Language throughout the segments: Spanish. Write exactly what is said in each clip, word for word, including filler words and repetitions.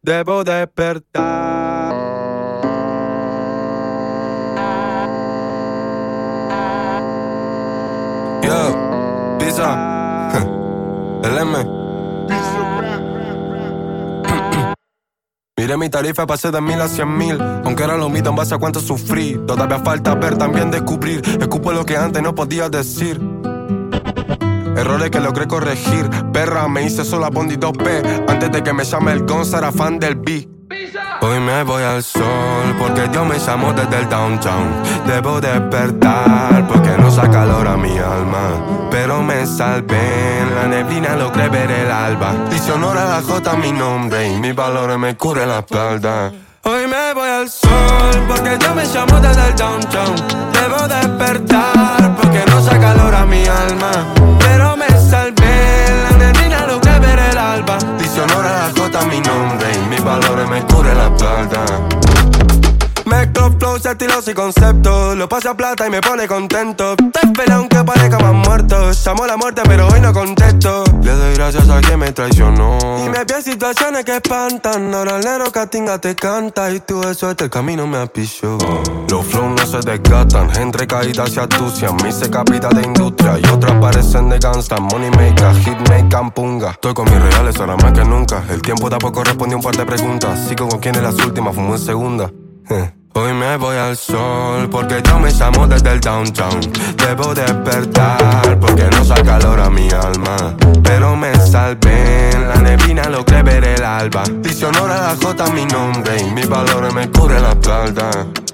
debo despertar. Yo, pizza, el M. Miré mi tarifa, pasé de mil a cien mil. Aunque era lo mismo en base a cuánto sufrí. Todavía falta ver, también descubrir. Escupo lo que antes no podía decir. Errores que logré corregir. Perra, me hice sola Bondi dos P. Antes de que me llame el Gonza, era fan del B. Hoy me voy al sol porque Dios me llamó desde el downtown. Debo despertar porque no saca calor a mi alma. Pero me salvé, en la neblina logré ver el alba. Dice honor a la J mi nombre y mis valores me cubren la espalda. Hoy me voy al sol porque Dios me llamó desde el downtown. Debo despertar porque no saca calor a mi alma. Pero me salvé, en la neblina logré ver el alba. Dice honor a la J mi nombre y mis valores me cubren la espalda. Mezclo flows, estilos y conceptos. Lo paso a plata y me pone contento. Te espero aunque parezca más muerto. Llamo la muerte pero hoy no contesto. Le doy gracias a quien me traicionó. Y me vi en situaciones que espantan. Ahora el negro Catinga te canta. Y tú eso este camino me apichó. Los flows no se desgastan. Entre caídas se atucian. Mi se capita de industria y otras parecen de gangsta. Money maker, hit maker, punga. Estoy con mis reales ahora más que nunca. El tiempo tampoco respondió un par de preguntas. Sigo con quien es las últimas, fumo en segunda. Hoy me voy al sol porque Dios me llamó desde el downtown. Debo despertar porque no saca calor a mi alma. Pero me salvé, en la neblina logré ver el alba. Dice honor a la J mi nombre y mis valores me cubren la espalda.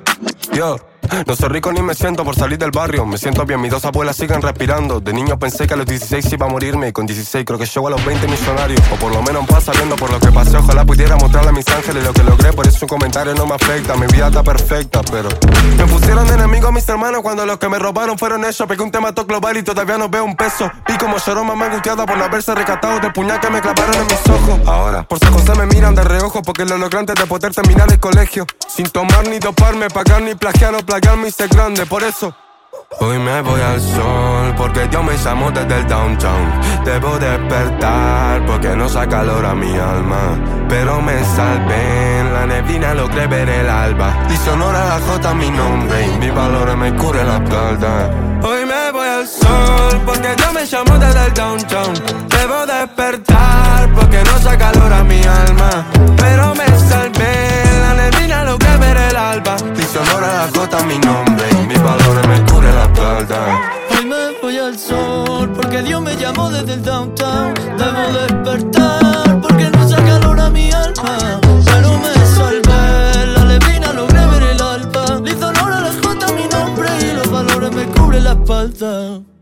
Yo no soy rico ni me siento por salir del barrio. Me siento bien, mis dos abuelas siguen respirando. De niño pensé que a los dieciséis iba a morirme. Y con dieciséis creo que llego a los veinte millonarios. O por lo menos pasa viendo por lo que pasé. Ojalá pudiera mostrarle a mis ángeles lo que logré. Por eso un comentario no me afecta, mi vida está perfecta. Pero me pusieron de enemigo a mis hermanos cuando los que me robaron fueron ellos. Pegué un tema todo global y todavía no veo un peso. Vi como lloró mamá angustiada por no haberse rescatado del puñal que me clavaron en mis ojos. Ahora por San José me miran de reojo porque lo logré antes de poder terminar el colegio. Sin tomar ni doparme, pagar ni plagiar o plagiar mi ser grande, por eso hoy me voy al sol porque Dios me llamó desde el downtown. Debo despertar porque no saca calor a mi alma. Pero me salvé, en la neblina logré ver el alba. Dice honor a la J mi nombre y mis valores me cubren la espalda. Hoy me voy al sol porque Dios me llamó desde el downtown. Debo despertar porque no saca calor a mi alma. Pero me salvé, en la neblina logré ver el alba. Dice honor a la J mi nombre y mis valores me cubren la espalda. Hoy me voy al sol porque Dios me llamó desde el downtown. Debo despertar porque no saca calor a mi alma. Pero me salvé, la neblina logré ver el alba. Le hizo honor a la J mi nombre y los valores me cubren la espalda.